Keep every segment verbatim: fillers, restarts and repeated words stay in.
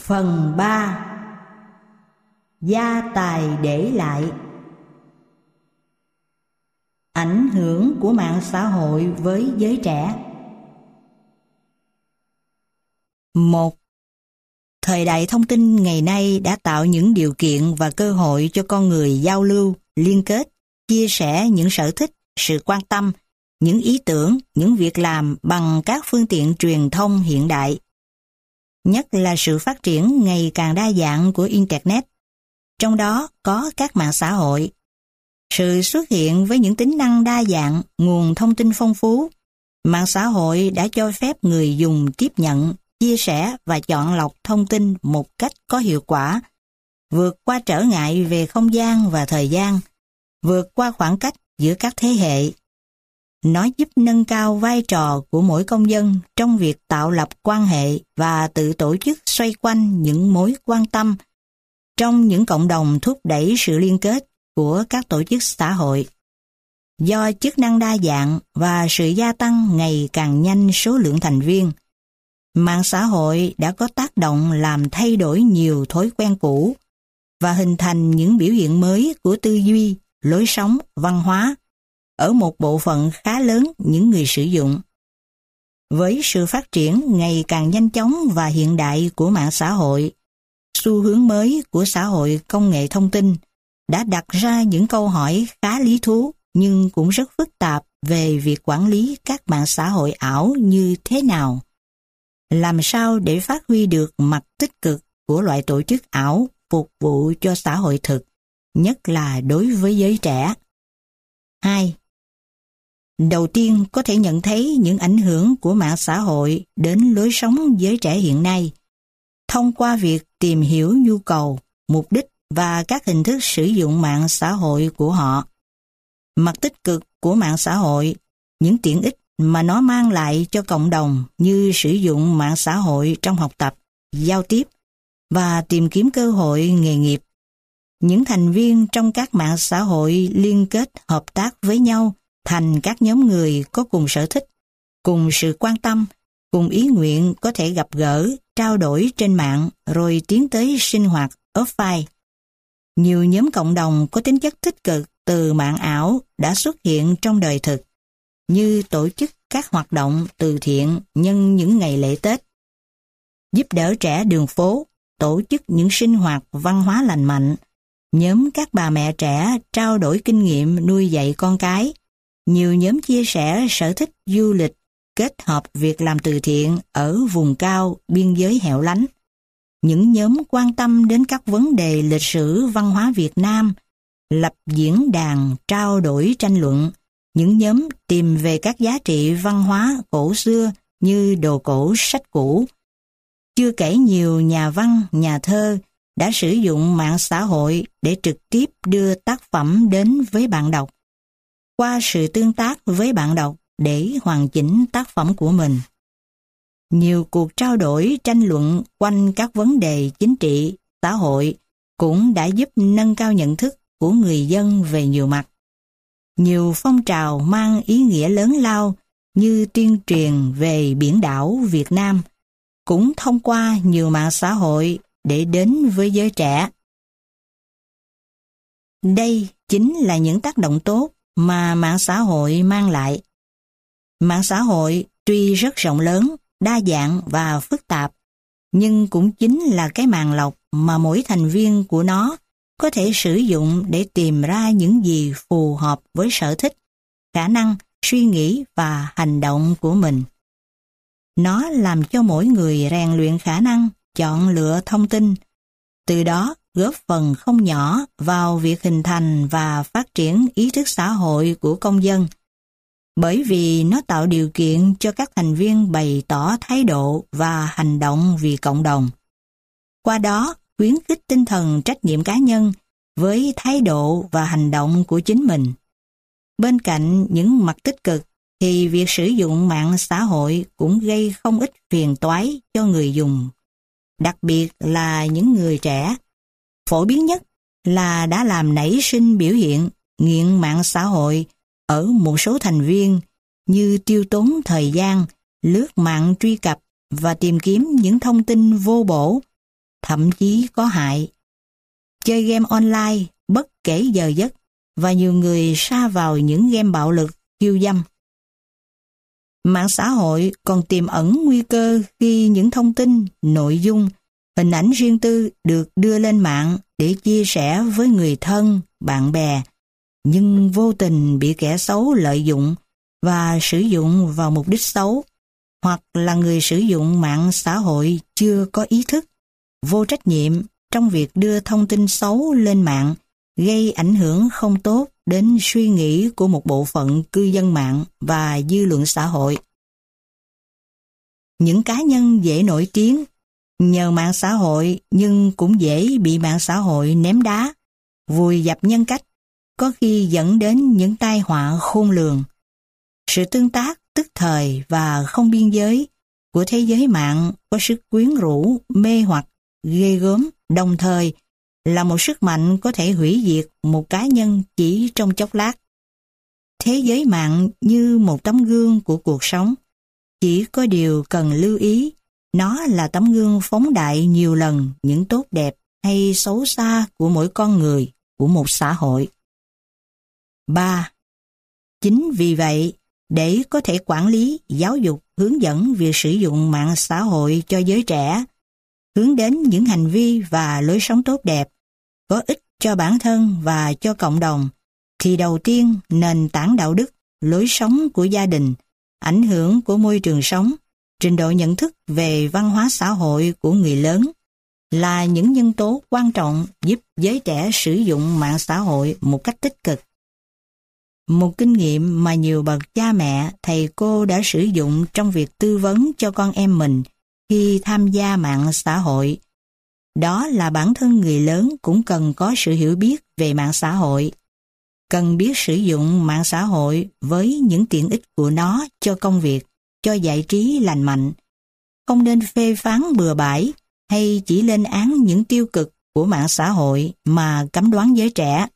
Phần ba. Gia tài để lại. Ảnh hưởng của mạng xã hội với giới trẻ. Một. Thời đại thông tin ngày nay đã tạo những điều kiện và cơ hội cho con người giao lưu, liên kết, chia sẻ những sở thích, sự quan tâm, những ý tưởng, những việc làm bằng các phương tiện truyền thông hiện đại. Nhất là sự phát triển ngày càng đa dạng của Internet, trong đó có các mạng xã hội. Sự xuất hiện với những tính năng đa dạng, nguồn thông tin phong phú, mạng xã hội đã cho phép người dùng tiếp nhận, chia sẻ và chọn lọc thông tin một cách có hiệu quả, vượt qua trở ngại về không gian và thời gian, vượt qua khoảng cách giữa các thế hệ. Nó giúp nâng cao vai trò của mỗi công dân trong việc tạo lập quan hệ và tự tổ chức xoay quanh những mối quan tâm trong những cộng đồng, thúc đẩy sự liên kết của các tổ chức xã hội. Do chức năng đa dạng và sự gia tăng ngày càng nhanh số lượng thành viên, mạng xã hội đã có tác động làm thay đổi nhiều thói quen cũ và hình thành những biểu hiện mới của tư duy, lối sống, văn hóa ở một bộ phận khá lớn những người sử dụng. Với sự phát triển ngày càng nhanh chóng và hiện đại của mạng xã hội, xu hướng mới của xã hội công nghệ thông tin đã đặt ra những câu hỏi khá lý thú nhưng cũng rất phức tạp về việc quản lý các mạng xã hội ảo như thế nào. Làm sao để phát huy được mặt tích cực của loại tổ chức ảo phục vụ cho xã hội thực, nhất là đối với giới trẻ? Hai. Đầu tiên có thể nhận thấy những ảnh hưởng của mạng xã hội đến lối sống giới trẻ hiện nay, thông qua việc tìm hiểu nhu cầu, mục đích và các hình thức sử dụng mạng xã hội của họ. Mặt tích cực của mạng xã hội, những tiện ích mà nó mang lại cho cộng đồng như sử dụng mạng xã hội trong học tập, giao tiếp và tìm kiếm cơ hội nghề nghiệp. Những thành viên trong các mạng xã hội liên kết hợp tác với nhau thành các nhóm người có cùng sở thích, cùng sự quan tâm, cùng ý nguyện có thể gặp gỡ, trao đổi trên mạng rồi tiến tới sinh hoạt offline. Nhiều nhóm cộng đồng có tính chất tích cực từ mạng ảo đã xuất hiện trong đời thực, như tổ chức các hoạt động từ thiện nhân những ngày lễ Tết, giúp đỡ trẻ đường phố, tổ chức những sinh hoạt văn hóa lành mạnh, nhóm các bà mẹ trẻ trao đổi kinh nghiệm nuôi dạy con cái, nhiều nhóm chia sẻ sở thích du lịch, kết hợp việc làm từ thiện ở vùng cao, biên giới hẻo lánh, những nhóm quan tâm đến các vấn đề lịch sử văn hóa Việt Nam, lập diễn đàn trao đổi tranh luận, những nhóm tìm về các giá trị văn hóa cổ xưa như đồ cổ, sách cũ. Chưa kể nhiều nhà văn, nhà thơ đã sử dụng mạng xã hội để trực tiếp đưa tác phẩm đến với bạn đọc, qua sự tương tác với bạn đọc để hoàn chỉnh tác phẩm của mình. Nhiều cuộc trao đổi tranh luận quanh các vấn đề chính trị, xã hội cũng đã giúp nâng cao nhận thức của người dân về nhiều mặt. Nhiều phong trào mang ý nghĩa lớn lao như tuyên truyền về biển đảo Việt Nam cũng thông qua nhiều mạng xã hội để đến với giới trẻ. Đây chính là những tác động tốt mà mạng xã hội mang lại. Mạng xã hội tuy rất rộng lớn, đa dạng và phức tạp, nhưng cũng chính là cái màng lọc mà mỗi thành viên của nó có thể sử dụng để tìm ra những gì phù hợp với sở thích, khả năng, suy nghĩ và hành động của mình. Nó làm cho mỗi người rèn luyện khả năng chọn lựa thông tin, từ đó góp phần không nhỏ vào việc hình thành và phát triển ý thức xã hội của công dân, bởi vì nó tạo điều kiện cho các thành viên bày tỏ thái độ và hành động vì cộng đồng. Qua đó, khuyến khích tinh thần trách nhiệm cá nhân với thái độ và hành động của chính mình. Bên cạnh những mặt tích cực, thì việc sử dụng mạng xã hội cũng gây không ít phiền toái cho người dùng, đặc biệt là những người trẻ. Phổ biến nhất là đã làm nảy sinh biểu hiện nghiện mạng xã hội ở một số thành viên như tiêu tốn thời gian, lướt mạng truy cập và tìm kiếm những thông tin vô bổ, thậm chí có hại. Chơi game online bất kể giờ giấc và nhiều người sa vào những game bạo lực, khiêu dâm. Mạng xã hội còn tiềm ẩn nguy cơ khi những thông tin, nội dung, hình ảnh riêng tư được đưa lên mạng để chia sẻ với người thân, bạn bè, nhưng vô tình bị kẻ xấu lợi dụng và sử dụng vào mục đích xấu, hoặc là người sử dụng mạng xã hội chưa có ý thức, vô trách nhiệm trong việc đưa thông tin xấu lên mạng, gây ảnh hưởng không tốt đến suy nghĩ của một bộ phận cư dân mạng và dư luận xã hội. Những cá nhân dễ nổi tiếng nhờ mạng xã hội nhưng cũng dễ bị mạng xã hội ném đá, vùi dập nhân cách, có khi dẫn đến những tai họa khôn lường. Sự tương tác tức thời và không biên giới của thế giới mạng có sức quyến rũ, mê hoặc, ghê gớm, đồng thời là một sức mạnh có thể hủy diệt một cá nhân chỉ trong chốc lát. Thế giới mạng như một tấm gương của cuộc sống. Chỉ có điều cần lưu ý, nó là tấm gương phóng đại nhiều lần những tốt đẹp hay xấu xa của mỗi con người, của một xã hội. ba. Chính vì vậy, để có thể quản lý, giáo dục, hướng dẫn việc sử dụng mạng xã hội cho giới trẻ, hướng đến những hành vi và lối sống tốt đẹp, có ích cho bản thân và cho cộng đồng, thì đầu tiên nền tảng đạo đức, lối sống của gia đình, ảnh hưởng của môi trường sống, trình độ nhận thức về văn hóa xã hội của người lớn là những nhân tố quan trọng giúp giới trẻ sử dụng mạng xã hội một cách tích cực. Một kinh nghiệm mà nhiều bậc cha mẹ, thầy cô đã sử dụng trong việc tư vấn cho con em mình khi tham gia mạng xã hội, đó là bản thân người lớn cũng cần có sự hiểu biết về mạng xã hội, cần biết sử dụng mạng xã hội với những tiện ích của nó cho công việc, cho giải trí lành mạnh, không nên phê phán bừa bãi hay chỉ lên án những tiêu cực của mạng xã hội mà cấm đoán giới trẻ.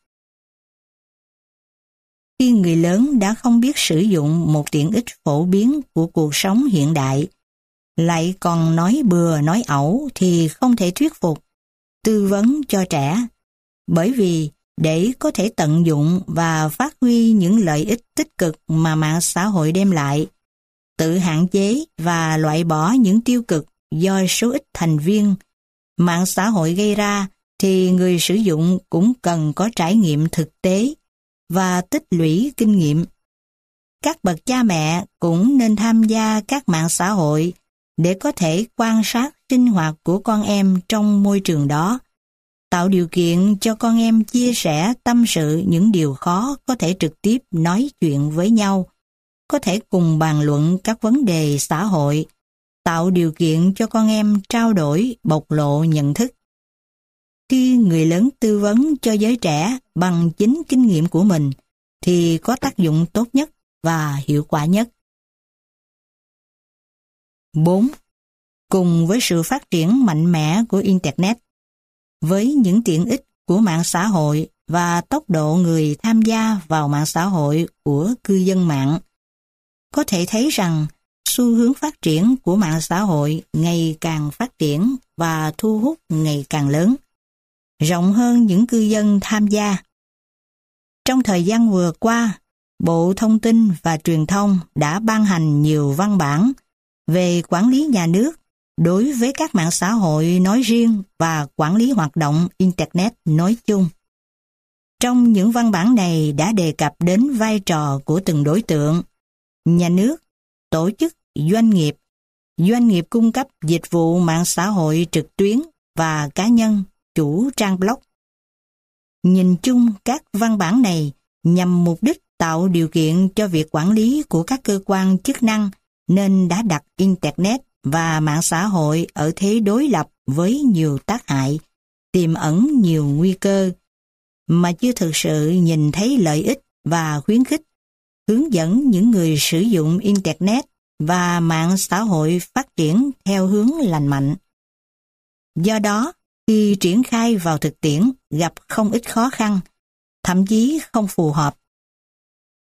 Khi người lớn đã không biết sử dụng một tiện ích phổ biến của cuộc sống hiện đại, lại còn nói bừa nói ẩu thì không thể thuyết phục, tư vấn cho trẻ, bởi vì để có thể tận dụng và phát huy những lợi ích tích cực mà mạng xã hội đem lại, tự hạn chế và loại bỏ những tiêu cực do số ít thành viên mạng xã hội gây ra, thì người sử dụng cũng cần có trải nghiệm thực tế và tích lũy kinh nghiệm. Các bậc cha mẹ cũng nên tham gia các mạng xã hội để có thể quan sát sinh hoạt của con em trong môi trường đó, tạo điều kiện cho con em chia sẻ tâm sự những điều khó có thể trực tiếp nói chuyện với nhau, có thể cùng bàn luận các vấn đề xã hội, tạo điều kiện cho con em trao đổi, bộc lộ nhận thức. Khi người lớn tư vấn cho giới trẻ bằng chính kinh nghiệm của mình thì có tác dụng tốt nhất và hiệu quả nhất. bốn. Cùng với sự phát triển mạnh mẽ của Internet, với những tiện ích của mạng xã hội và tốc độ người tham gia vào mạng xã hội của cư dân mạng, có thể thấy rằng xu hướng phát triển của mạng xã hội ngày càng phát triển và thu hút ngày càng lớn, rộng hơn những cư dân tham gia. Trong thời gian vừa qua, Bộ Thông tin và Truyền thông đã ban hành nhiều văn bản về quản lý nhà nước đối với các mạng xã hội nói riêng và quản lý hoạt động Internet nói chung. Trong những văn bản này đã đề cập đến vai trò của từng đối tượng: nhà nước, tổ chức, doanh nghiệp, doanh nghiệp cung cấp dịch vụ mạng xã hội trực tuyến và cá nhân, chủ trang blog. Nhìn chung, các văn bản này nhằm mục đích tạo điều kiện cho việc quản lý của các cơ quan chức năng, nên đã đặt Internet và mạng xã hội ở thế đối lập với nhiều tác hại, tiềm ẩn nhiều nguy cơ, mà chưa thực sự nhìn thấy lợi ích và khuyến khích, hướng dẫn những người sử dụng Internet và mạng xã hội phát triển theo hướng lành mạnh. Do đó, khi triển khai vào thực tiễn gặp không ít khó khăn, thậm chí không phù hợp.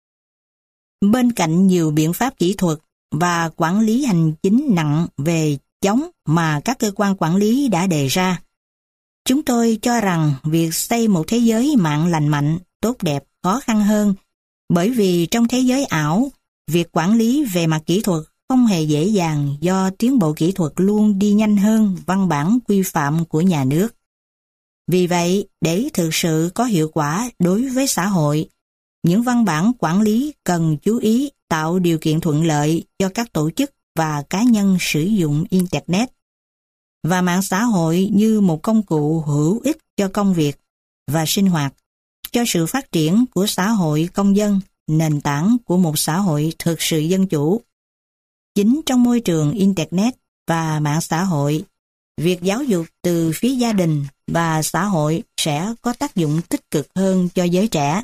Bên cạnh nhiều biện pháp kỹ thuật và quản lý hành chính nặng về chóng mà các cơ quan quản lý đã đề ra. Chúng tôi cho rằng việc xây một thế giới mạng lành mạnh, tốt đẹp khó khăn hơn, bởi vì trong thế giới ảo, việc quản lý về mặt kỹ thuật không hề dễ dàng do tiến bộ kỹ thuật luôn đi nhanh hơn văn bản quy phạm của nhà nước. Vì vậy, để thực sự có hiệu quả đối với xã hội, những văn bản quản lý cần chú ý tạo điều kiện thuận lợi cho các tổ chức và cá nhân sử dụng Internet và mạng xã hội như một công cụ hữu ích cho công việc và sinh hoạt, cho sự phát triển của xã hội công dân, nền tảng của một xã hội thực sự dân chủ. Chính trong môi trường Internet và mạng xã hội, việc giáo dục từ phía gia đình và xã hội sẽ có tác dụng tích cực hơn cho giới trẻ.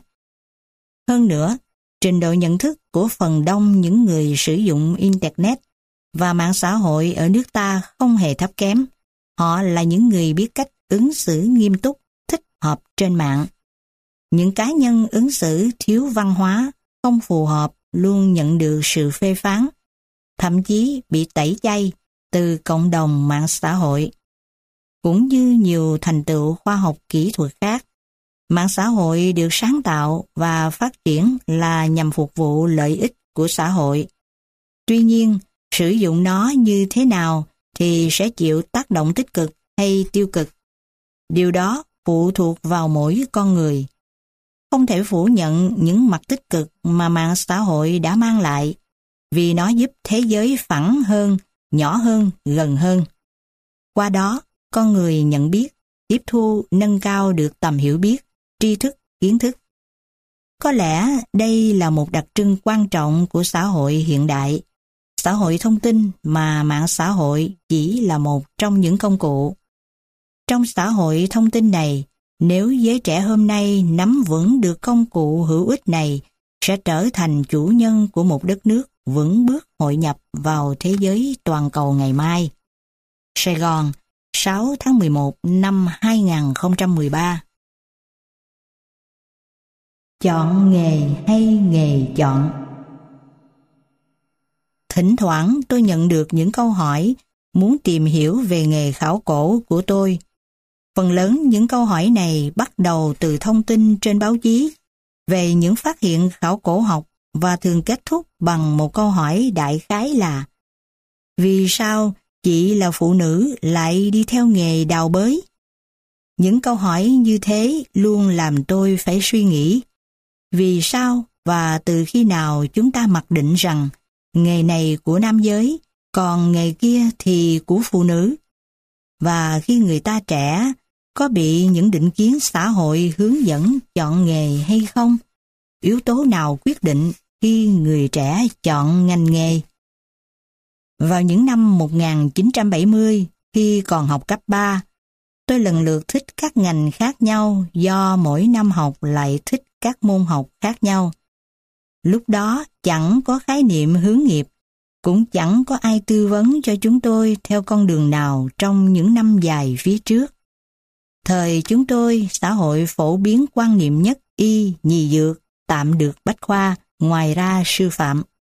Hơn nữa, trình độ nhận thức của phần đông những người sử dụng Internet và mạng xã hội ở nước ta không hề thấp kém. Họ là những người biết cách ứng xử nghiêm túc, thích hợp trên mạng. Những cá nhân ứng xử thiếu văn hóa, không phù hợp luôn nhận được sự phê phán, thậm chí bị tẩy chay từ cộng đồng mạng xã hội. Cũng như nhiều thành tựu khoa học kỹ thuật khác, mạng xã hội được sáng tạo và phát triển là nhằm phục vụ lợi ích của xã hội. Tuy nhiên, sử dụng nó như thế nào thì sẽ chịu tác động tích cực hay tiêu cực. Điều đó phụ thuộc vào mỗi con người. Không thể phủ nhận những mặt tích cực mà mạng xã hội đã mang lại, vì nó giúp thế giới phẳng hơn, nhỏ hơn, gần hơn. Qua đó, con người nhận biết, tiếp thu, nâng cao được tầm hiểu biết, tri thức, kiến thức. Có lẽ đây là một đặc trưng quan trọng của xã hội hiện đại, xã hội thông tin mà mạng xã hội chỉ là một trong những công cụ. Trong xã hội thông tin này, nếu giới trẻ hôm nay nắm vững được công cụ hữu ích này, sẽ trở thành chủ nhân của một đất nước vững bước hội nhập vào thế giới toàn cầu ngày mai. Sài Gòn, sáu tháng mười một năm hai nghìn không trăm mười ba. Chọn nghề hay nghề chọn? Thỉnh thoảng tôi nhận được những câu hỏi muốn tìm hiểu về nghề khảo cổ của tôi. Phần lớn những câu hỏi này bắt đầu từ thông tin trên báo chí về những phát hiện khảo cổ học và thường kết thúc bằng một câu hỏi đại khái là: vì sao chị là phụ nữ lại đi theo nghề đào bới? Những câu hỏi như thế luôn làm tôi phải suy nghĩ. Vì sao và từ khi nào chúng ta mặc định rằng nghề này của nam giới, còn nghề kia thì của phụ nữ? Và khi người ta trẻ, có bị những định kiến xã hội hướng dẫn chọn nghề hay không? Yếu tố nào quyết định khi người trẻ chọn ngành nghề? Vào những năm một nghìn chín trăm bảy mươi, khi còn học cấp ba, tôi lần lượt thích các ngành khác nhau do mỗi năm học lại thích các môn học khác nhau. Lúc đó chẳng có khái niệm hướng nghiệp, cũng chẳng có ai tư vấn cho chúng tôi theo con đường nào trong những năm dài phía trước. Thời chúng tôi, xã hội phổ biến quan niệm nhất y, nhì dược, tạm được bách khoa, ngoài ra sư phạm.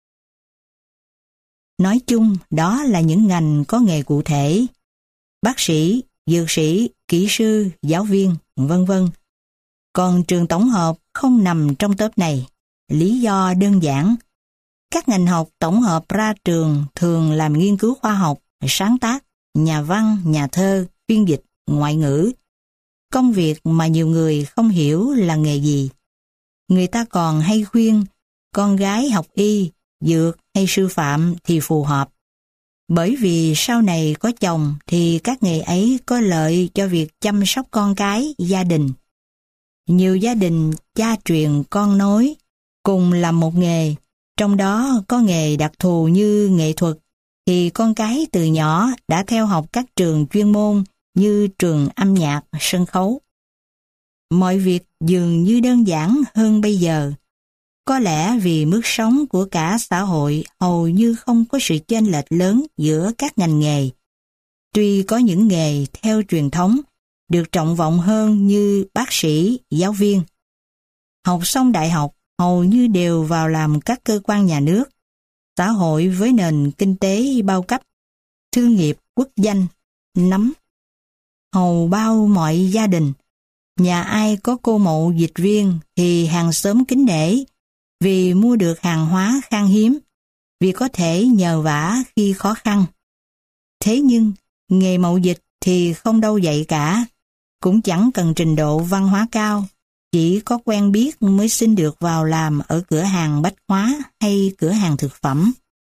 Nói chung, đó là những ngành có nghề cụ thể: bác sĩ, dược sĩ, kỹ sư, giáo viên, vân vân. Còn trường tổng hợp không nằm trong tốp này. Lý do đơn giản: các ngành học tổng hợp ra trường thường làm nghiên cứu khoa học, sáng tác, nhà văn, nhà thơ, phiên dịch, ngoại ngữ. Công việc mà nhiều người không hiểu là nghề gì. Người ta còn hay khuyên con gái học y, dược hay sư phạm thì phù hợp. Bởi vì sau này có chồng thì các nghề ấy có lợi cho việc chăm sóc con cái, gia đình. Nhiều gia đình cha truyền con nối cùng làm một nghề, trong đó có nghề đặc thù như nghệ thuật, thì con cái từ nhỏ đã theo học các trường chuyên môn như trường âm nhạc, sân khấu. Mọi việc dường như đơn giản hơn bây giờ. Có lẽ vì mức sống của cả xã hội hầu như không có sự chênh lệch lớn giữa các ngành nghề. Tuy có những nghề theo truyền thống được trọng vọng hơn như bác sĩ, giáo viên. Học xong đại học hầu như đều vào làm các cơ quan nhà nước, xã hội với nền kinh tế bao cấp. thương nghiệp quốc danh, nắm hầu bao mọi gia đình. Nhà ai có cô mậu dịch viên thì hàng xóm kính nể, vì mua được hàng hóa khan hiếm, vì có thể nhờ vả khi khó khăn. Thế nhưng, nghề mậu dịch thì không đâu vậy cả, cũng chẳng cần trình độ văn hóa cao, chỉ có quen biết mới xin được vào làm ở cửa hàng bách hóa hay cửa hàng thực phẩm.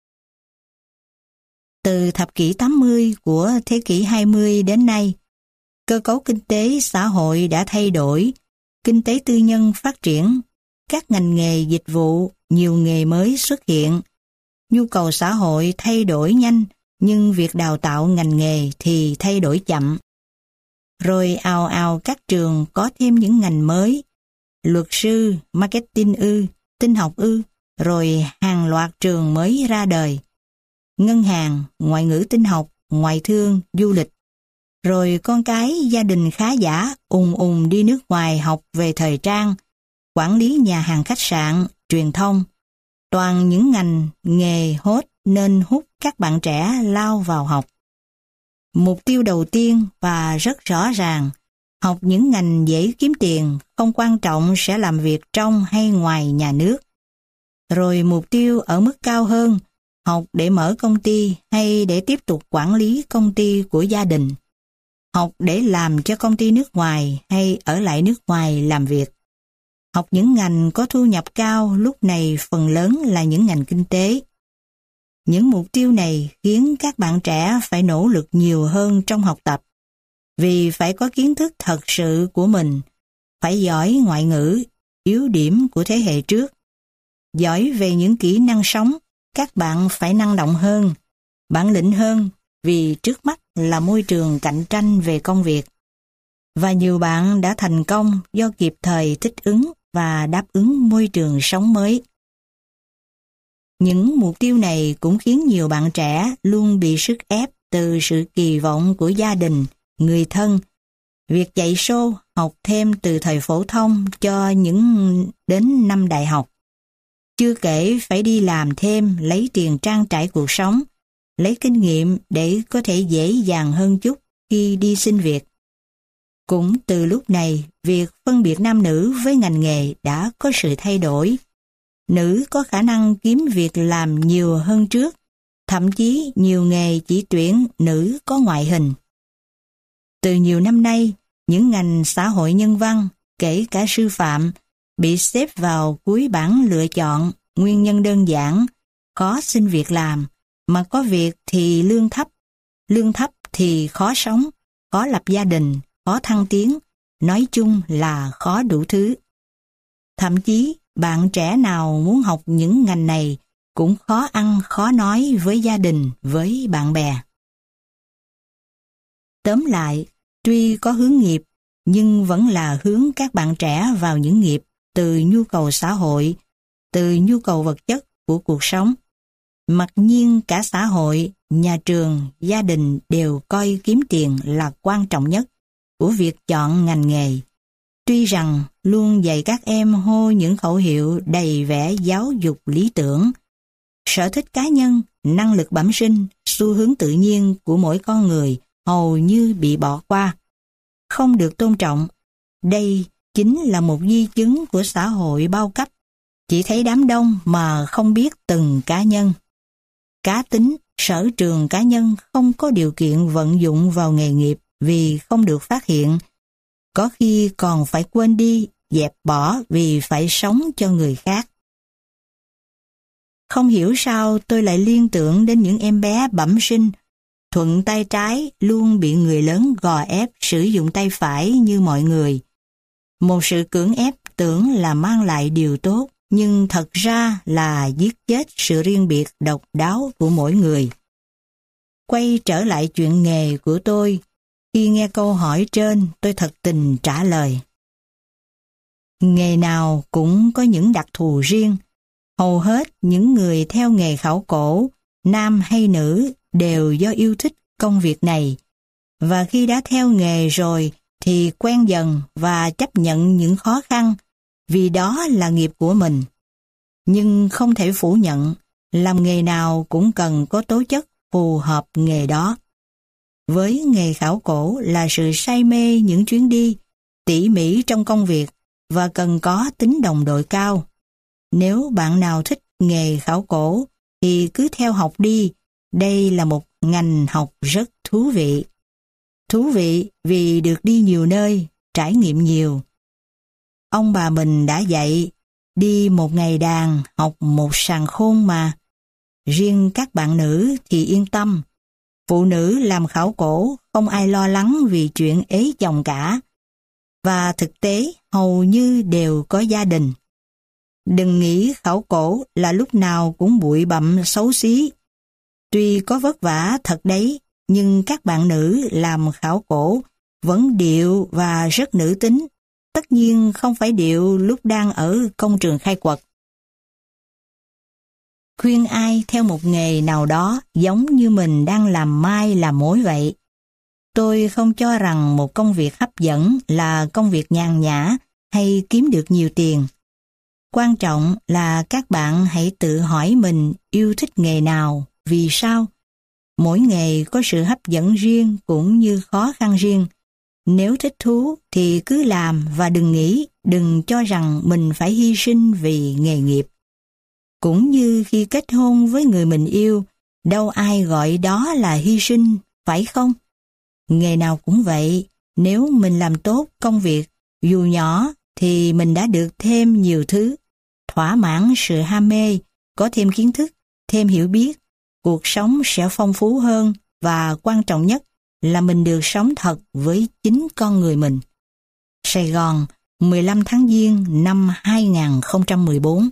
Từ thập kỷ tám mươi của thế kỷ hai mươi đến nay, cơ cấu kinh tế xã hội đã thay đổi, kinh tế tư nhân phát triển, các ngành nghề dịch vụ, nhiều nghề mới xuất hiện. Nhu cầu xã hội thay đổi nhanh, nhưng việc đào tạo ngành nghề thì thay đổi chậm. Rồi ào ào các trường có thêm những ngành mới, luật sư, marketing ư, tin học ư, rồi hàng loạt trường mới ra đời. Ngân hàng, ngoại ngữ tin học, ngoại thương, du lịch. Rồi con cái gia đình khá giả ùn ùn đi nước ngoài học về thời trang, quản lý nhà hàng khách sạn, truyền thông. Toàn những ngành nghề hot nên hút các bạn trẻ lao vào học. Mục tiêu đầu tiên và rất rõ ràng, học những ngành dễ kiếm tiền, không quan trọng sẽ làm việc trong hay ngoài nhà nước. Rồi mục tiêu ở mức cao hơn, học để mở công ty hay để tiếp tục quản lý công ty của gia đình. Học để làm cho công ty nước ngoài hay ở lại nước ngoài làm việc. Học những ngành có thu nhập cao lúc này phần lớn là những ngành kinh tế. Những mục tiêu này khiến các bạn trẻ phải nỗ lực nhiều hơn trong học tập, vì phải có kiến thức thật sự của mình, phải giỏi ngoại ngữ, yếu điểm của thế hệ trước. Giỏi về những kỹ năng sống, các bạn phải năng động hơn, bản lĩnh hơn, vì trước mắt là môi trường cạnh tranh về công việc. Và nhiều bạn đã thành công do kịp thời thích ứng và đáp ứng môi trường sống mới. Những mục tiêu này cũng khiến nhiều bạn trẻ luôn bị sức ép từ sự kỳ vọng của gia đình, người thân. Việc chạy show học thêm từ thời phổ thông cho những đến năm đại học. Chưa kể phải đi làm thêm lấy tiền trang trải cuộc sống, lấy kinh nghiệm để có thể dễ dàng hơn chút khi đi xin việc. Cũng từ lúc này, việc phân biệt nam nữ với ngành nghề đã có sự thay đổi. Nữ có khả năng kiếm việc làm nhiều hơn trước, thậm chí nhiều nghề chỉ tuyển nữ có ngoại hình. Từ nhiều năm nay, những ngành xã hội nhân văn, kể cả sư phạm, bị xếp vào cuối bảng lựa chọn, nguyên nhân đơn giản, khó xin việc làm, mà có việc thì lương thấp, lương thấp thì khó sống, khó lập gia đình, khó thăng tiến, nói chung là khó đủ thứ. Thậm chí, bạn trẻ nào muốn học những ngành này cũng khó ăn khó nói với gia đình, với bạn bè. Tóm lại, tuy có hướng nghiệp, nhưng vẫn là hướng các bạn trẻ vào những nghiệp từ nhu cầu xã hội, từ nhu cầu vật chất của cuộc sống. Mặc nhiên cả xã hội, nhà trường, gia đình đều coi kiếm tiền là quan trọng nhất của việc chọn ngành nghề. Tuy rằng luôn dạy các em hô những khẩu hiệu đầy vẻ giáo dục lý tưởng, sở thích cá nhân, năng lực bẩm sinh, xu hướng tự nhiên của mỗi con người hầu như bị bỏ qua, không được tôn trọng. Đây chính là một di chứng của xã hội bao cấp, chỉ thấy đám đông mà không biết từng cá nhân. Cá tính, sở trường cá nhân không có điều kiện vận dụng vào nghề nghiệp vì không được phát hiện, có khi còn phải quên đi, dẹp bỏ vì phải sống cho người khác. Không hiểu sao tôi lại liên tưởng đến những em bé bẩm sinh, thuận tay trái luôn bị người lớn gò ép sử dụng tay phải như mọi người. Một sự cưỡng ép tưởng là mang lại điều tốt, nhưng thật ra là giết chết sự riêng biệt độc đáo của mỗi người. Quay trở lại chuyện nghề của tôi, khi nghe câu hỏi trên tôi thật tình trả lời. Nghề nào cũng có những đặc thù riêng. Hầu hết những người theo nghề khảo cổ, nam hay nữ, đều do yêu thích công việc này. Và khi đã theo nghề rồi thì quen dần và chấp nhận những khó khăn, vì đó là nghiệp của mình. Nhưng không thể phủ nhận, làm nghề nào cũng cần có tố chất phù hợp nghề đó. Với nghề khảo cổ là sự say mê những chuyến đi, tỉ mỉ trong công việc và cần có tính đồng đội cao. Nếu bạn nào thích nghề khảo cổ thì cứ theo học đi, đây là một ngành học rất thú vị. Thú vị vì được đi nhiều nơi, trải nghiệm nhiều. Ông bà mình đã dạy, đi một ngày đàn, học một sàng khôn mà. Riêng các bạn nữ thì yên tâm. Phụ nữ làm khảo cổ không ai lo lắng vì chuyện ế chồng cả. Và thực tế hầu như đều có gia đình. Đừng nghĩ khảo cổ là lúc nào cũng bụi bặm xấu xí. Tuy có vất vả thật đấy, nhưng các bạn nữ làm khảo cổ vẫn điệu và rất nữ tính. Tất nhiên không phải điệu lúc đang ở công trường khai quật. Khuyên ai theo một nghề nào đó giống như mình đang làm mai làm mối vậy. Tôi không cho rằng một công việc hấp dẫn là công việc nhàn nhã hay kiếm được nhiều tiền. Quan trọng là các bạn hãy tự hỏi mình yêu thích nghề nào, vì sao? Mỗi nghề có sự hấp dẫn riêng cũng như khó khăn riêng. Nếu thích thú thì cứ làm và đừng nghĩ, đừng cho rằng mình phải hy sinh vì nghề nghiệp. Cũng như khi kết hôn với người mình yêu, đâu ai gọi đó là hy sinh, phải không? Nghề nào cũng vậy, nếu mình làm tốt công việc, dù nhỏ, thì mình đã được thêm nhiều thứ, thỏa mãn sự ham mê, có thêm kiến thức, thêm hiểu biết, cuộc sống sẽ phong phú hơn và quan trọng nhất là mình được sống thật với chính con người mình. Sài Gòn, mười lăm tháng Giêng năm hai nghìn không trăm mười bốn.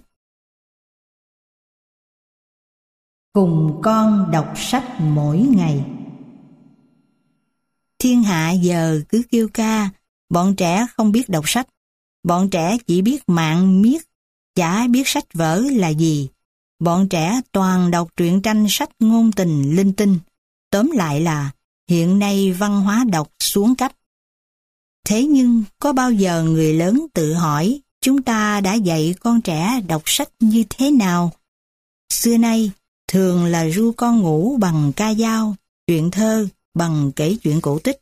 Cùng con đọc sách mỗi ngày. Thiên hạ giờ cứ kêu ca, bọn trẻ không biết đọc sách. Bọn trẻ chỉ biết mạng miết, chả biết sách vở là gì. Bọn trẻ toàn đọc truyện tranh sách ngôn tình linh tinh. Tóm lại là hiện nay văn hóa đọc xuống cấp. Thế nhưng có bao giờ người lớn tự hỏi chúng ta đã dạy con trẻ đọc sách như thế nào? Xưa nay thường là ru con ngủ bằng ca dao, chuyện thơ bằng kể chuyện cổ tích.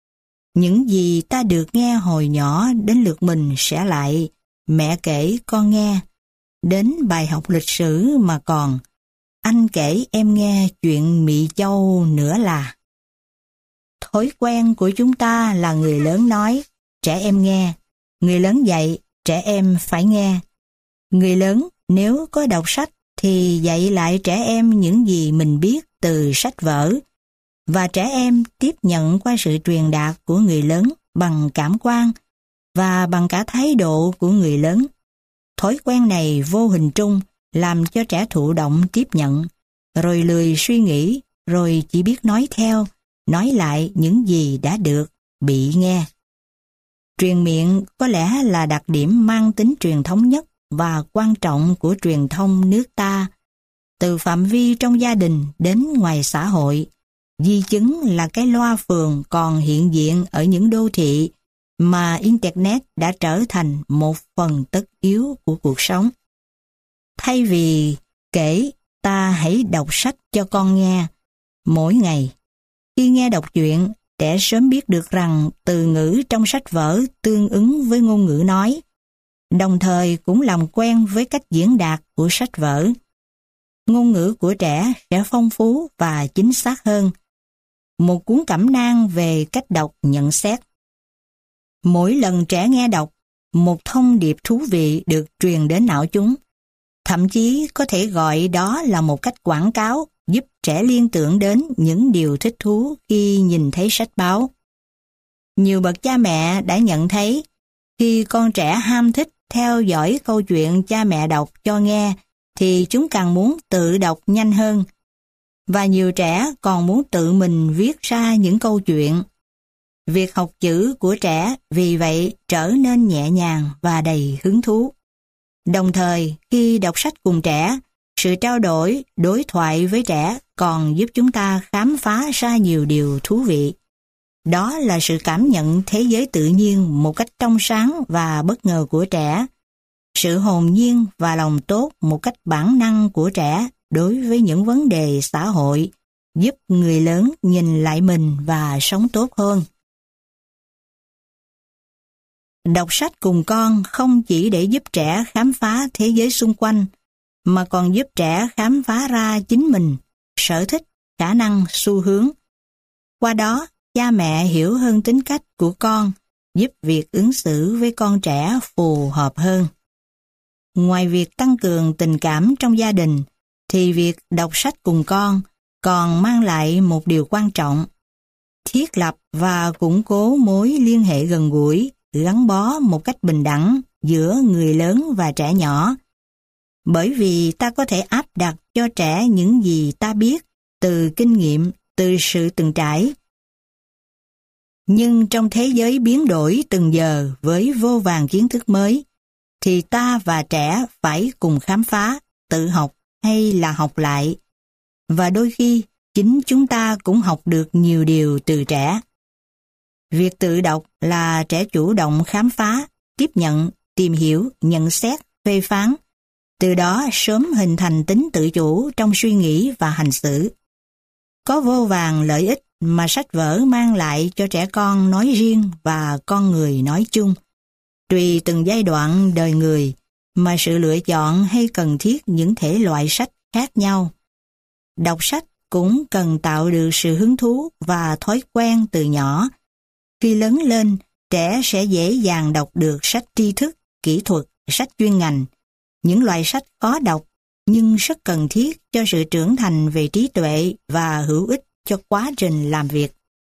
Những gì ta được nghe hồi nhỏ đến lượt mình sẽ lại mẹ kể con nghe. Đến bài học lịch sử mà còn anh kể em nghe chuyện Mị Châu nữa là. Thói quen của chúng ta là người lớn nói, trẻ em nghe. Người lớn dạy, trẻ em phải nghe. Người lớn nếu có đọc sách thì dạy lại trẻ em những gì mình biết từ sách vở. Và trẻ em tiếp nhận qua sự truyền đạt của người lớn bằng cảm quan và bằng cả thái độ của người lớn. Thói quen này vô hình trung làm cho trẻ thụ động tiếp nhận, rồi lười suy nghĩ, rồi chỉ biết nói theo, nói lại những gì đã được, bị nghe. Truyền miệng có lẽ là đặc điểm mang tính truyền thống nhất và quan trọng của truyền thông nước ta. Từ phạm vi trong gia đình đến ngoài xã hội, di chứng là cái loa phường còn hiện diện ở những đô thị mà Internet đã trở thành một phần tất yếu của cuộc sống. Thay vì kể, ta hãy đọc sách cho con nghe mỗi ngày. Khi nghe đọc truyện, trẻ sớm biết được rằng từ ngữ trong sách vở tương ứng với ngôn ngữ nói, đồng thời cũng làm quen với cách diễn đạt của sách vở. Ngôn ngữ của trẻ sẽ phong phú và chính xác hơn. Một cuốn cẩm nang về cách đọc nhận xét. Mỗi lần trẻ nghe đọc, một thông điệp thú vị được truyền đến não chúng. Thậm chí có thể gọi đó là một cách quảng cáo giúp trẻ liên tưởng đến những điều thích thú khi nhìn thấy sách báo. Nhiều bậc cha mẹ đã nhận thấy khi con trẻ ham thích theo dõi câu chuyện cha mẹ đọc cho nghe thì chúng càng muốn tự đọc nhanh hơn. Và nhiều trẻ còn muốn tự mình viết ra những câu chuyện. Việc học chữ của trẻ vì vậy trở nên nhẹ nhàng và đầy hứng thú. Đồng thời, khi đọc sách cùng trẻ, sự trao đổi, đối thoại với trẻ còn giúp chúng ta khám phá ra nhiều điều thú vị. Đó là sự cảm nhận thế giới tự nhiên một cách trong sáng và bất ngờ của trẻ, sự hồn nhiên và lòng tốt một cách bản năng của trẻ đối với những vấn đề xã hội giúp người lớn nhìn lại mình và sống tốt hơn. Đọc sách cùng con không chỉ để giúp trẻ khám phá thế giới xung quanh, mà còn giúp trẻ khám phá ra chính mình, sở thích, khả năng, xu hướng. Qua đó, cha mẹ hiểu hơn tính cách của con, giúp việc ứng xử với con trẻ phù hợp hơn. Ngoài việc tăng cường tình cảm trong gia đình, thì việc đọc sách cùng con còn mang lại một điều quan trọng: thiết lập và củng cố mối liên hệ gần gũi, gắn bó một cách bình đẳng giữa người lớn và trẻ nhỏ. Bởi vì ta có thể áp đặt cho trẻ những gì ta biết từ kinh nghiệm, từ sự từng trải. Nhưng trong thế giới biến đổi từng giờ với vô vàn kiến thức mới, thì ta và trẻ phải cùng khám phá, tự học hay là học lại. Và đôi khi, chính chúng ta cũng học được nhiều điều từ trẻ. Việc tự đọc là trẻ chủ động khám phá, tiếp nhận, tìm hiểu, nhận xét, phê phán. Từ đó sớm hình thành tính tự chủ trong suy nghĩ và hành xử. Có vô vàn lợi ích mà sách vở mang lại cho trẻ con nói riêng và con người nói chung. Tùy từng giai đoạn đời người mà sự lựa chọn hay cần thiết những thể loại sách khác nhau. Đọc sách cũng cần tạo được sự hứng thú và thói quen từ nhỏ. Khi lớn lên, trẻ sẽ dễ dàng đọc được sách tri thức, kỹ thuật, sách chuyên ngành. Những loại sách khó đọc nhưng rất cần thiết cho sự trưởng thành về trí tuệ và hữu ích cho quá trình làm việc.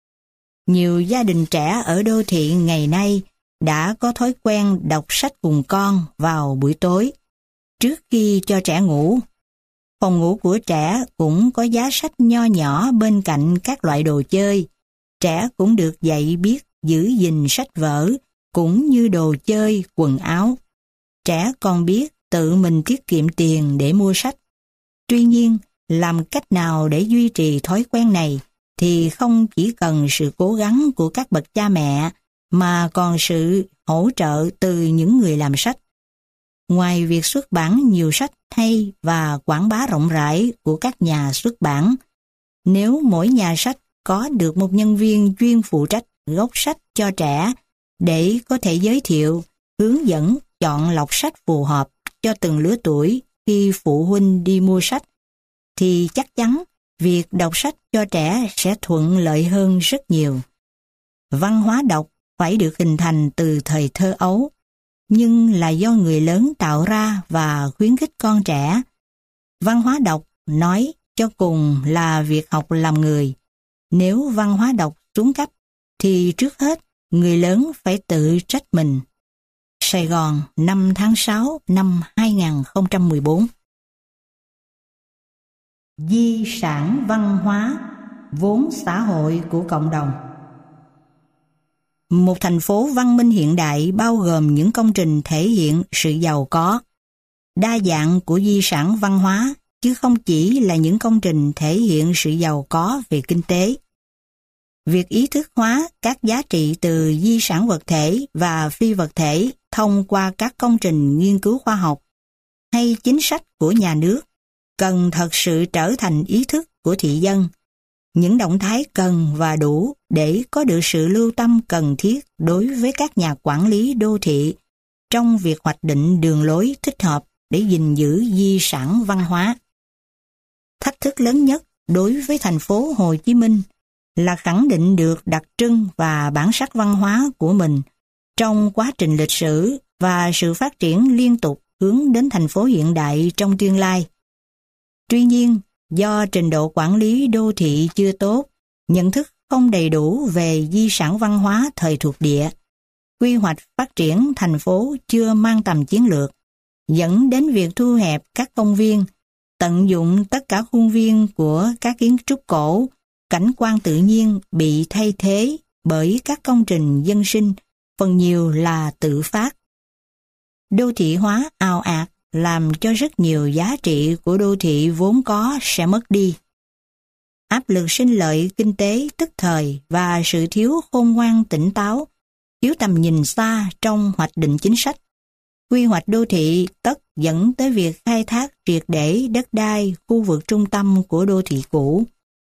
Nhiều gia đình trẻ ở đô thị ngày nay đã có thói quen đọc sách cùng con vào buổi tối, trước khi cho trẻ ngủ. Phòng ngủ của trẻ cũng có giá sách nho nhỏ bên cạnh các loại đồ chơi. Trẻ cũng được dạy biết giữ gìn sách vở cũng như đồ chơi, quần áo. Trẻ còn biết tự mình tiết kiệm tiền để mua sách. Tuy nhiên, làm cách nào để duy trì thói quen này thì không chỉ cần sự cố gắng của các bậc cha mẹ mà còn sự hỗ trợ từ những người làm sách. Ngoài việc xuất bản nhiều sách hay và quảng bá rộng rãi của các nhà xuất bản, nếu mỗi nhà sách có được một nhân viên chuyên phụ trách gốc sách cho trẻ để có thể giới thiệu, hướng dẫn, chọn lọc sách phù hợp cho từng lứa tuổi khi phụ huynh đi mua sách, thì chắc chắn việc đọc sách cho trẻ sẽ thuận lợi hơn rất nhiều. Văn hóa đọc phải được hình thành từ thời thơ ấu, nhưng là do người lớn tạo ra và khuyến khích con trẻ. Văn hóa đọc nói cho cùng là việc học làm người. Nếu văn hóa đọc xuống cấp, thì trước hết người lớn phải tự trách mình. Sài Gòn, năm tháng sáu năm hai nghìn không trăm mười bốn. Di sản văn hóa, vốn xã hội của cộng đồng. Một thành phố văn minh hiện đại bao gồm những công trình thể hiện sự giàu có, đa dạng của di sản văn hóa, chứ không chỉ là những công trình thể hiện sự giàu có về kinh tế. Việc ý thức hóa các giá trị từ di sản vật thể và phi vật thể thông qua các công trình nghiên cứu khoa học hay chính sách của nhà nước cần thật sự trở thành ý thức của thị dân. Những động thái cần và đủ để có được sự lưu tâm cần thiết đối với các nhà quản lý đô thị trong việc hoạch định đường lối thích hợp để gìn giữ di sản văn hóa. Thách thức lớn nhất đối với thành phố Hồ Chí Minh là khẳng định được đặc trưng và bản sắc văn hóa của mình trong quá trình lịch sử và sự phát triển liên tục hướng đến thành phố hiện đại trong tương lai. Tuy nhiên, do trình độ quản lý đô thị chưa tốt, nhận thức không đầy đủ về di sản văn hóa thời thuộc địa, quy hoạch phát triển thành phố chưa mang tầm chiến lược, dẫn đến việc thu hẹp các công viên, tận dụng tất cả khuôn viên của các kiến trúc cổ, cảnh quan tự nhiên bị thay thế bởi các công trình dân sinh, phần nhiều là tự phát. Đô thị hóa ào ạt làm cho rất nhiều giá trị của đô thị vốn có sẽ mất đi. Áp lực sinh lợi kinh tế tức thời và sự thiếu khôn ngoan tỉnh táo, thiếu tầm nhìn xa trong hoạch định chính sách, quy hoạch đô thị tất dẫn tới việc khai thác triệt để đất đai khu vực trung tâm của đô thị cũ.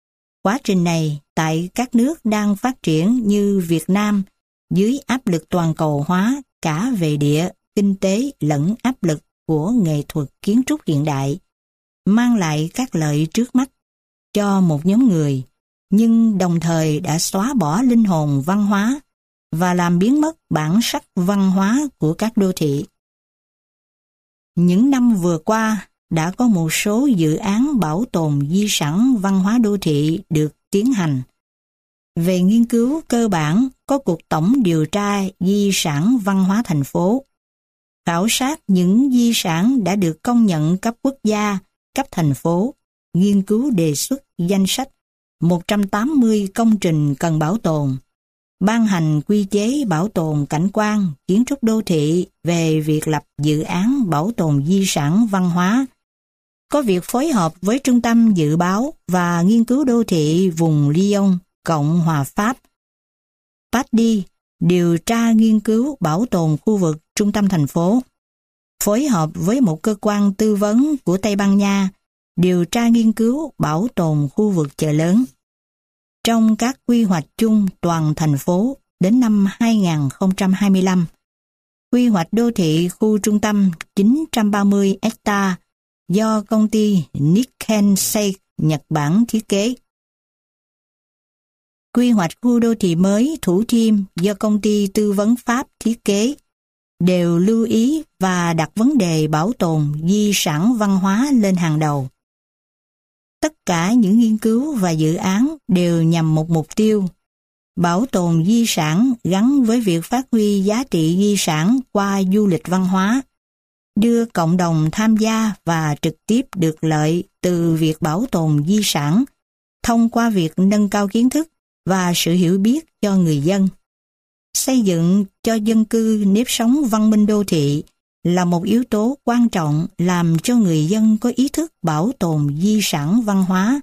Quá trình này tại các nước đang phát triển như Việt Nam dưới áp lực toàn cầu hóa cả về địa, kinh tế lẫn áp lực của nghệ thuật kiến trúc hiện đại, mang lại các lợi trước mắt cho một nhóm người, nhưng đồng thời đã xóa bỏ linh hồn văn hóa và làm biến mất bản sắc văn hóa của các đô thị. Những năm vừa qua, đã có một số dự án bảo tồn di sản văn hóa đô thị được tiến hành. Về nghiên cứu cơ bản, có cuộc tổng điều tra di sản văn hóa thành phố, khảo sát những di sản đã được công nhận cấp quốc gia, cấp thành phố, nghiên cứu đề xuất danh sách một trăm tám mươi công trình cần bảo tồn, ban hành quy chế bảo tồn cảnh quan, kiến trúc đô thị về việc lập dự án bảo tồn di sản văn hóa, có việc phối hợp với Trung tâm Dự báo và Nghiên cứu Đô thị vùng Lyon, Cộng hòa Pháp, Paris, điều tra nghiên cứu bảo tồn khu vực trung tâm thành phố, phối hợp với một cơ quan tư vấn của Tây Ban Nha, điều tra nghiên cứu bảo tồn khu vực chợ lớn. Trong các quy hoạch chung toàn thành phố đến năm hai nghìn không trăm hai mươi lăm, quy hoạch đô thị khu trung tâm chín trăm ba mươi ha do công ty Nikken Seik Nhật Bản thiết kế. Quy hoạch khu đô thị mới Thủ Thiêm do công ty tư vấn Pháp thiết kế, đều lưu ý và đặt vấn đề bảo tồn di sản văn hóa lên hàng đầu. Tất cả những nghiên cứu và dự án đều nhằm một mục tiêu, bảo tồn di sản gắn với việc phát huy giá trị di sản qua du lịch văn hóa, đưa cộng đồng tham gia và trực tiếp được lợi từ việc bảo tồn di sản thông qua việc nâng cao kiến thức và sự hiểu biết cho người dân. Xây dựng cho dân cư nếp sống văn minh đô thị là một yếu tố quan trọng làm cho người dân có ý thức bảo tồn di sản văn hóa.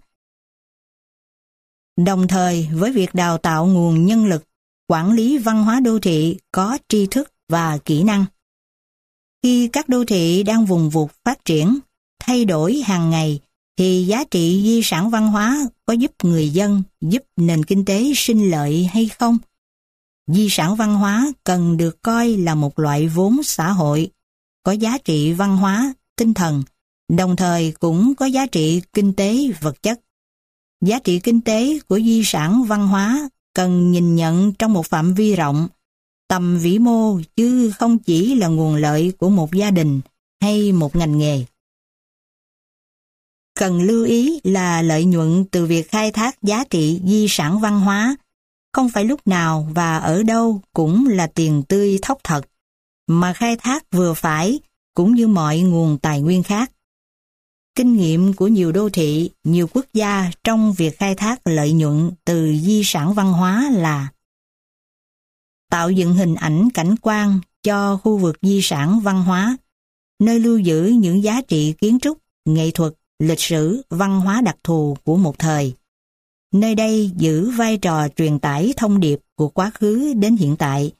Đồng thời với việc đào tạo nguồn nhân lực, quản lý văn hóa đô thị có tri thức và kỹ năng. Khi các đô thị đang vùng vụt phát triển, thay đổi hàng ngày, thì giá trị di sản văn hóa có giúp người dân, giúp nền kinh tế sinh lợi hay không? Di sản văn hóa cần được coi là một loại vốn xã hội, có giá trị văn hóa, tinh thần, đồng thời cũng có giá trị kinh tế vật chất. Giá trị kinh tế của di sản văn hóa cần nhìn nhận trong một phạm vi rộng, tầm vĩ mô chứ không chỉ là nguồn lợi của một gia đình hay một ngành nghề. Cần lưu ý là lợi nhuận từ việc khai thác giá trị di sản văn hóa không phải lúc nào và ở đâu cũng là tiền tươi thóc thật, mà khai thác vừa phải cũng như mọi nguồn tài nguyên khác. Kinh nghiệm của nhiều đô thị, nhiều quốc gia trong việc khai thác lợi nhuận từ di sản văn hóa là tạo dựng hình ảnh cảnh quan cho khu vực di sản văn hóa, nơi lưu giữ những giá trị kiến trúc, nghệ thuật, lịch sử, văn hóa đặc thù của một thời. Nơi đây giữ vai trò truyền tải thông điệp của quá khứ đến hiện tại.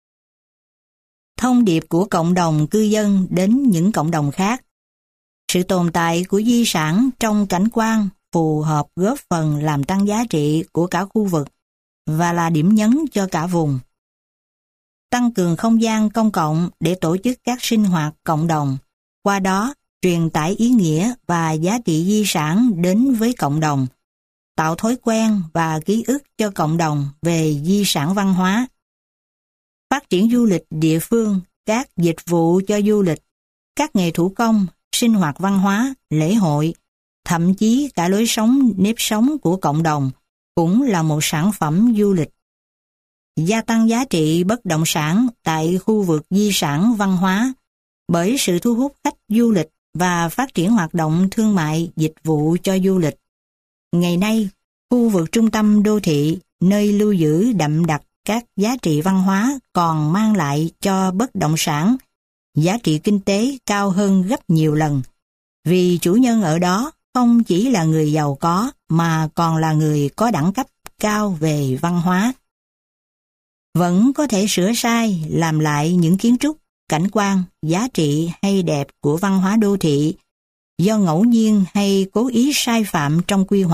Thông điệp của cộng đồng cư dân đến những cộng đồng khác. Sự tồn tại của di sản trong cảnh quan phù hợp góp phần làm tăng giá trị của cả khu vực và là điểm nhấn cho cả vùng. Tăng cường không gian công cộng để tổ chức các sinh hoạt cộng đồng, qua đó truyền tải ý nghĩa và giá trị di sản đến với cộng đồng, tạo thói quen và ký ức cho cộng đồng về di sản văn hóa. Phát triển du lịch địa phương, các dịch vụ cho du lịch, các nghề thủ công, sinh hoạt văn hóa, lễ hội, thậm chí cả lối sống, nếp sống của cộng đồng cũng là một sản phẩm du lịch. Gia tăng giá trị bất động sản tại khu vực di sản văn hóa bởi sự thu hút khách du lịch và phát triển hoạt động thương mại dịch vụ cho du lịch. Ngày nay, khu vực trung tâm đô thị, nơi lưu giữ đậm đặc các giá trị văn hóa còn mang lại cho bất động sản giá trị kinh tế cao hơn gấp nhiều lần, vì chủ nhân ở đó không chỉ là người giàu có mà còn là người có đẳng cấp cao về văn hóa. Vẫn có thể sửa sai, làm lại những kiến trúc, cảnh quan, giá trị hay đẹp của văn hóa đô thị do ngẫu nhiên hay cố ý sai phạm trong quy hoạch,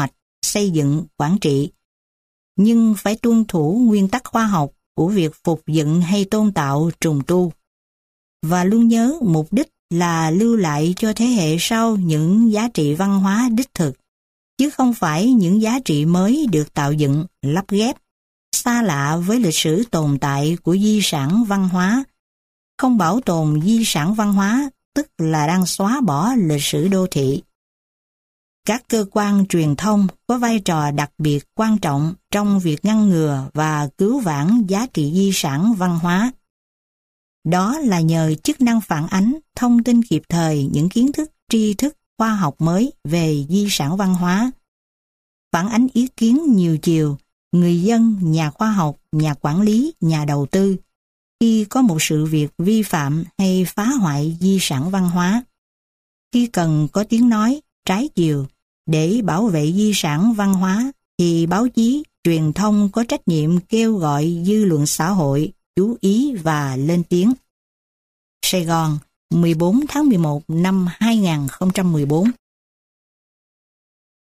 xây dựng, quản trị, nhưng phải tuân thủ nguyên tắc khoa học của việc phục dựng hay tôn tạo trùng tu. Và luôn nhớ mục đích là lưu lại cho thế hệ sau những giá trị văn hóa đích thực, chứ không phải những giá trị mới được tạo dựng, lắp ghép, xa lạ với lịch sử tồn tại của di sản văn hóa. Không bảo tồn di sản văn hóa, tức là đang xóa bỏ lịch sử đô thị. Các cơ quan truyền thông có vai trò đặc biệt quan trọng trong việc ngăn ngừa và cứu vãn giá trị di sản văn hóa. Đó là nhờ chức năng phản ánh, thông tin kịp thời những kiến thức, tri thức, khoa học mới về di sản văn hóa. Phản ánh ý kiến nhiều chiều, người dân, nhà khoa học, nhà quản lý, nhà đầu tư, khi có một sự việc vi phạm hay phá hoại di sản văn hóa. Khi cần có tiếng nói, trái chiều, để bảo vệ di sản văn hóa, thì báo chí, truyền thông có trách nhiệm kêu gọi dư luận xã hội chú ý và lên tiếng. Sài Gòn, mười bốn tháng mười một năm hai nghìn không trăm mười bốn.